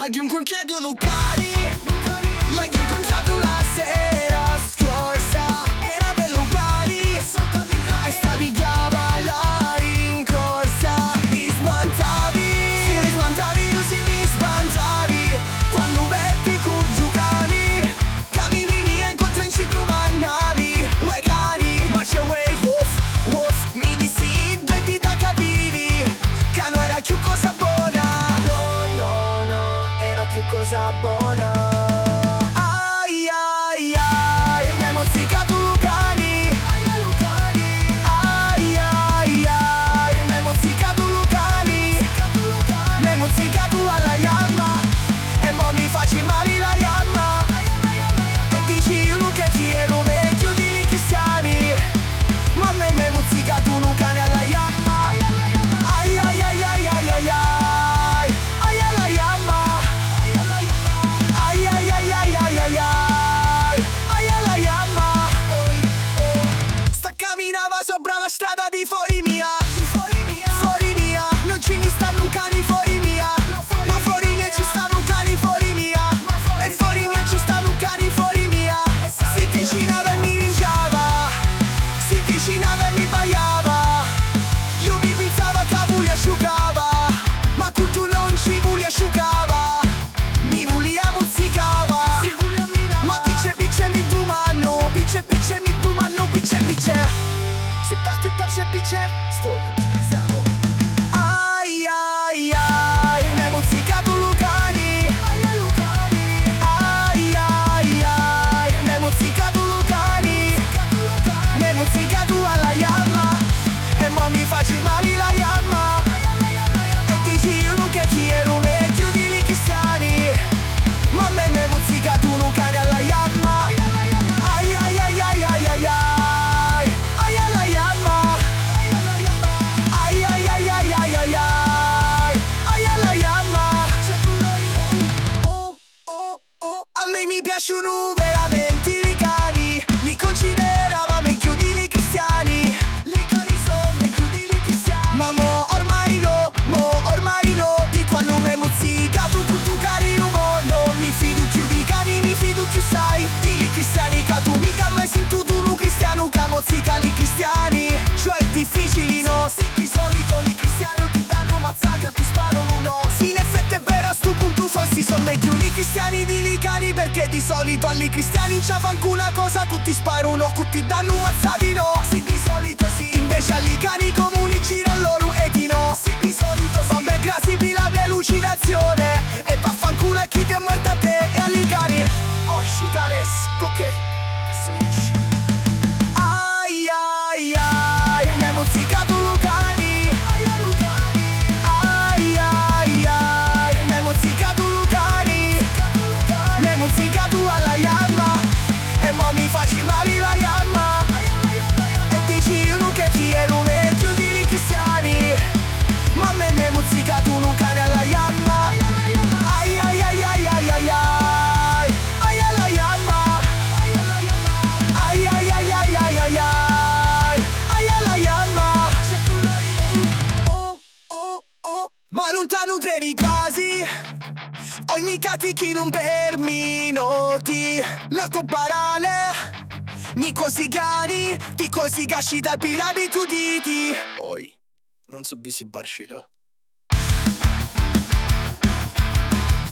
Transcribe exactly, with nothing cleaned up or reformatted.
Aggiungo un chiedo locali, ma che ho incontrato la sera scorsa. Era bello uguali, e stavi già balla in corsa. Mi smantavi, mi smantavi, così mi smantavi. Quando metti con giocani, cammini via incontro in ciclo mannavi. Uè cani, marcia away, uff, uff. Mi dissi, due dita capivi, che non era più cosa buona. No, no, no, era più cosa buona. Ai ai ai, mi hai mozzicato Lucani. Ai ai ai, mi hai mozzicato Lucani. Mi hai mozzicato alla Yamma, e mo mi facci male la Yamma. E dici io che ti ero meglio di cristiani, ma a me mi hai mozzicato Lucani alla Yamma. Ai ai ai ai ai ai ai, ai alla Yamma. Ai ai ai ai ai ai ai, ai alla Yamma. Sta camminava sopra la strada di fuori mia, fuori mia, non ci mi stanno cani fuori mia, ma fuori mia ci stanno cani fuori mia, e fuori mia ci stanno cani fuori mia. Si avvicinava e mi ringiava, si avvicinava e mi baiava. Io mi pensava che lui asciugava, ma tu non ci vuli asciugava. Mi volia mozzicava, ma pice pice mi tu mano, pice pice mi tu mano, pice pice. Se parte pice pice, sto siamo. Ai ai ai, mi hai mozzicato Lucani. Ai ai ai, mi hai mozzicato Lucani. Mi hai mozzicato alla Yamma, e mo mi facci male la Yamma. E dici io che ti ero meglio di cristiani, ma a me mi hai mozzicato Lucani alla Yamma. Ai ai ai ai ai ai ai, ai alla Yamma. Ai ai ai ai ai ai ai, ai alla Yamma. Oh oh oh, a me mi piacciono veramente i cani, mi considerava meglio di cristiani. I cani sono meglio di cristiani, ma mo ormai no, mo ormai no. Di quando mi hai mozzicato con tu carino, mo non mi fido più di cani, mi fido più sai di cristiani. Che tu mica mai sentito un cristiano che mozzica i cristiani. Cioè è difficile no, sì, di solito i cristiani ti danno mazzata, ti sparano no. Sì, in effetti è vero, a sto punto forse sono meglio i cristiani di licani, perché di solito agli cristiani c'è una cosa, tutti sparano, tutti danno mazzati no. Sì, di solito sì, invece agli cani comuni girano loro e di no. Sì, di solito sì, vabbè grazie per la delucidazione, e vaffanculo a chi ti ha morto a te e agli cani. Oh, shitales, ok. Ai ai ai, mi hai mozzicato Lucani. Ai ai ai, mi hai mozzicato Lucani. Mi hai mozzicato alla Yamma, e mo mi facci male la Yamma. E dici io che ti ero meglio di cristiani, ma a me mi hai mozzicato Lucani alla Yamma. Ai ai ai ai ai ai ai, ai alla Yamma. Ai ai ai ai ai ai ai, ai alla Yamma. Oh oh oh, ma lontano trevi quasi, ogni catichi non per minuti. La tua parale, mi così cani, ti così casci da pirati tu diti. Oi, non so bisi barcino.